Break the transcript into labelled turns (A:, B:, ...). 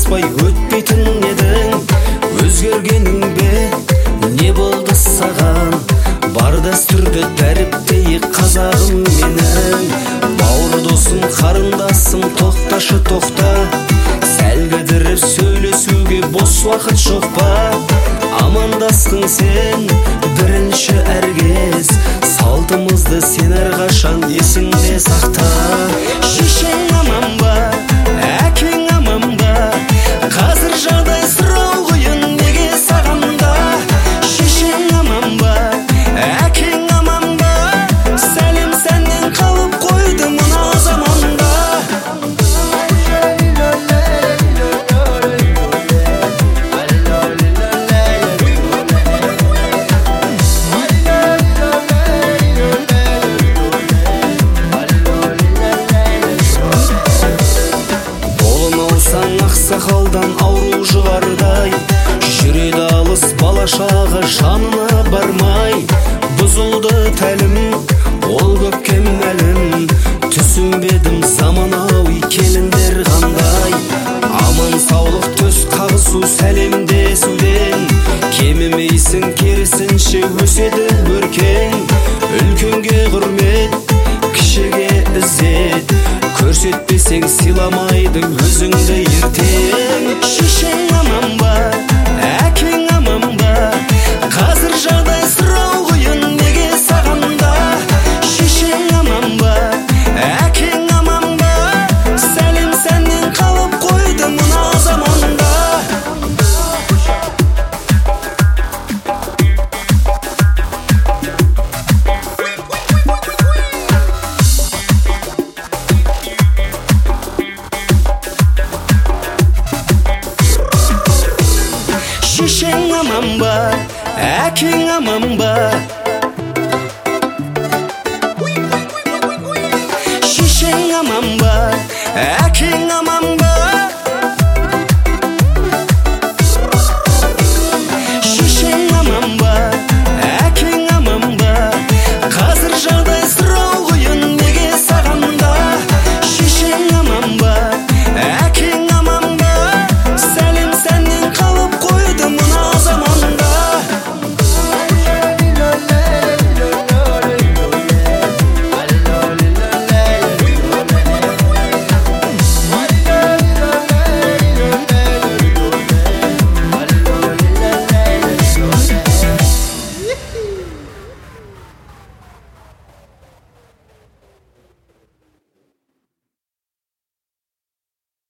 A: араласпай өтпейтін едің. Өзгергенің бе не болды саған? Бар дәстүрді дәріптей қазағым менің. Бауыр досым, қарындасым, тоқташы тоқта. Сәл кідіріп сөйлесуге бос уақыт жоқ па? Амандасқың сен бірінші әркез, салтымызды сен әрқашан есіңде сақта. Шешең аман ба, әкең аман ба? Қазір жағдай сұрау қиын неге саған да? Шешең аман ба, әкең аман ба? Сәлем сәннен қалып қойды мына заманда. Ақсақалдан ауру жұғардай, жүреді алыс балашағы жанына бармай. Бұзылды тәлім, ол көпке мәлім, түсінбедім заманауи келіндер қандай. Аман саулық төс қағысу сәлемдесуден, кемімейсің керісінше өседі өркен. Үлкенге құрмет, кішіге ізет, көрсетпесең сыйламайды өзіңді ертең. Шешең аман ба, әкең аман ба? Қазір жағдай сұрау қиын неге саған да? Шешең аман ба, әкең аман ба? Сәлем сәннен қалып қойды мына заманда. Шешең аман ба, әкең аман ба? Шешең аман ба, әкең аман ба?